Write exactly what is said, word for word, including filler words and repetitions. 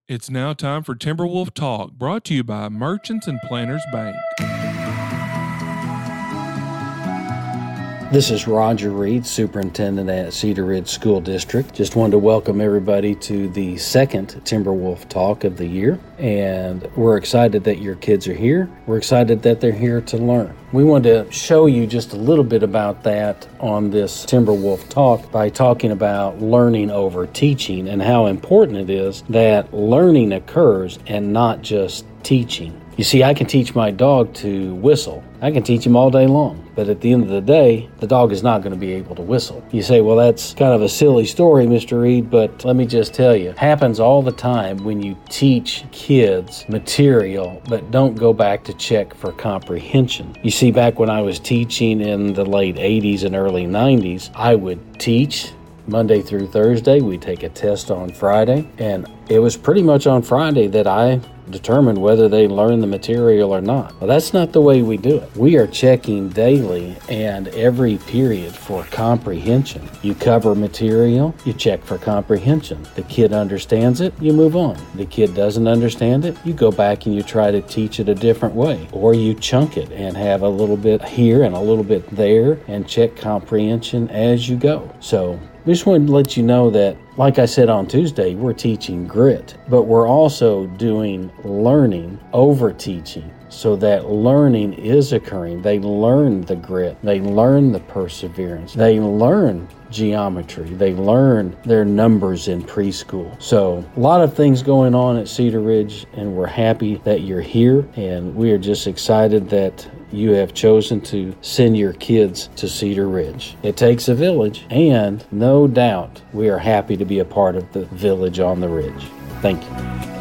It's now time for Timberwolf Talk, brought to you by Merchants and Planters Bank. This is Roger Reed, Superintendent at Cedar Ridge School District. Just wanted to welcome everybody to the second Timberwolf Talk of the year. And we're excited that your kids are here. We're excited that they're here to learn. We want to show you just a little bit about that on this Timberwolf Talk by talking about learning over teaching and how important it is that learning occurs and not just teaching. You see, I can teach my dog to whistle. I can teach him all day long. But at the end of the day, the dog is not going to be able to whistle. You say, well, that's kind of a silly story, Mister Reed, but let me just tell you, it happens all the time when you teach kids material but don't go back to check for comprehension. You see, back when I was teaching in the late eighties and early nineties, I would teach Monday through Thursday. We'd take a test on Friday, and it was pretty much on Friday that I determined whether they learned the material or not. Well, that's not the way we do it. We are checking daily and every period for comprehension. You cover material, you check for comprehension. The kid understands it, you move on. The kid doesn't understand it, you go back and you try to teach it a different way. Or you chunk it and have a little bit here and a little bit there and check comprehension as you go. So we just wanted to let you know that, like I said on Tuesday, we're teaching grit, but we're also doing learning over teaching so that learning is occurring. They learn the grit. They learn the perseverance. They learn geometry. They learn their numbers in preschool. So a lot of things going on at Cedar Ridge, and we're happy that you're here, and we are just excited that you have chosen to send your kids to Cedar Ridge. It takes a village, and no doubt we are happy to be a part of the village on the ridge. Thank you.